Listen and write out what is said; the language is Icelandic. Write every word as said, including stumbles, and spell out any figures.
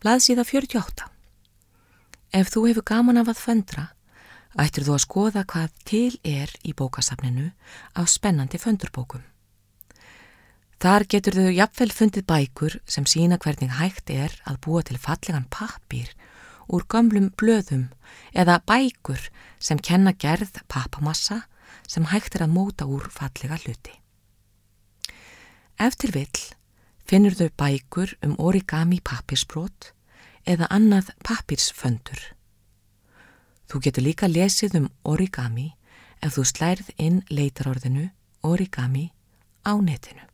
Blaðsíða fjörutíu og átta. Ef þú hefur gaman af að föndra, ættir þú að skoða hvað til er í bókasafninu af spennandi föndurbókum. Þar getur þau jafnvel fundið bækur sem sýna hvernig hægt er að búa til fallegan pappír úr gömlum blöðum eða bækur sem kenna gerð pappamassa sem hægt er að móta úr fallega hluti. Ef til vill finnur þau bækur um origami pappírsbrot eða annað pappírsföndur. Þú getur líka lesið um origami ef þú slærð inn leitarorðinu origami á netinu.